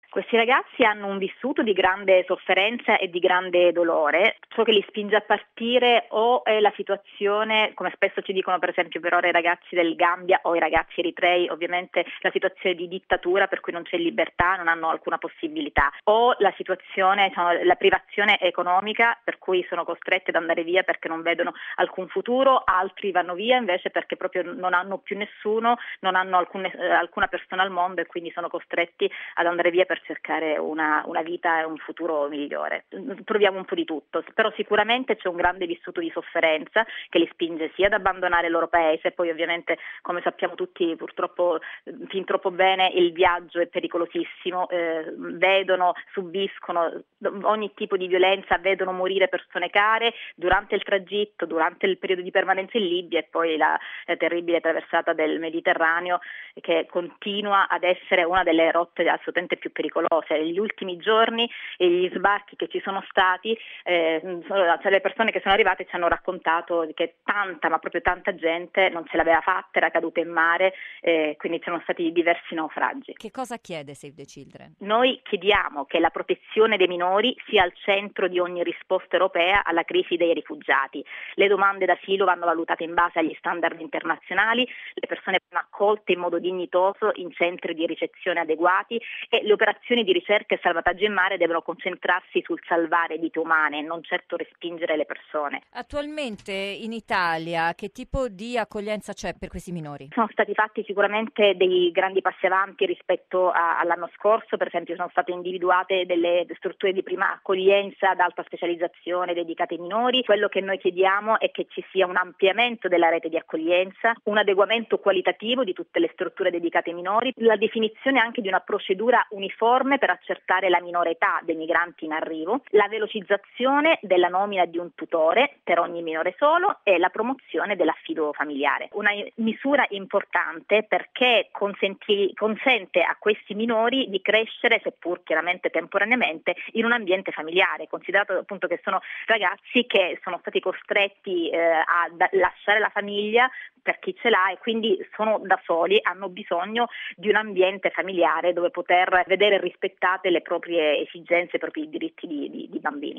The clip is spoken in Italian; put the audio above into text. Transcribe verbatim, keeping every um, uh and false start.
Questi ragazzi hanno un vissuto di grande sofferenza e di grande dolore. Ciò che li spinge a partire o è la situazione, come spesso ci dicono per esempio per ora i ragazzi del Gambia o i ragazzi eritrei, ovviamente la situazione di dittatura per cui non c'è libertà, non hanno alcuna possibilità, o la situazione, diciamo, la privazione economica per cui sono costretti ad andare via perché non vedono alcun futuro, altri vanno via invece perché proprio non hanno più nessuno, non hanno alcun, eh, alcuna persona al mondo e quindi sono costretti ad andare via per cercare una, una vita e un futuro migliore. Proviamo un po' di tutto, però sicuramente c'è un grande vissuto di sofferenza che li spinge sia ad abbandonare il loro paese, poi ovviamente come sappiamo tutti purtroppo fin troppo bene il viaggio è pericolosissimo, eh, vedono, subiscono ogni tipo di violenza, vedono morire persone care durante il tragitto, durante il periodo di permanenza in Libia e poi la, la terribile traversata del Mediterraneo che continua ad essere una delle rotte assolutamente più pericolose. Negli ultimi giorni e gli sbarchi che ci sono stati, eh, cioè le persone che sono arrivate ci hanno raccontato che tanta, ma proprio tanta gente non ce l'aveva fatta, era caduta in mare, eh, quindi ci sono stati diversi naufragi. Che cosa chiede Save the Children? Noi chiediamo che la protezione dei minori sia al centro di ogni risposta europea alla crisi dei rifugiati. Le domande d'asilo vanno valutate in base agli standard internazionali, le persone vanno accolte in modo dignitoso in centri di ricezione adeguati e le operazioni di ricerca e salvataggio in mare devono concentrarsi sul salvare vite umane, non certo respingere le persone. Attualmente in Italia che tipo di accoglienza c'è per questi minori? Sono stati fatti sicuramente dei grandi passi avanti rispetto a, all'anno scorso, per esempio sono state individuate delle strutture di prima accoglienza ad alta specializzazione dedicate ai minori. Quello che noi chiediamo è che ci sia un ampliamento della rete di accoglienza, un adeguamento qualitativo di tutte le strutture dedicate ai minori, la definizione anche di una procedura uniforme per accertare la minore età dei migranti in arrivo, la velocizzazione della nomina di un tutore per ogni minore solo e la promozione dell'affido familiare. Una misura importante perché consenti, consente a questi minori di crescere, seppur chiaramente temporaneamente, in un ambiente familiare, considerato appunto che sono ragazzi che sono stati costretti eh, a da- lasciare la famiglia per chi ce l'ha e quindi sono da soli, hanno bisogno di un ambiente familiare dove poter vedere rispettate le proprie esigenze, i propri diritti di, di, di bambini.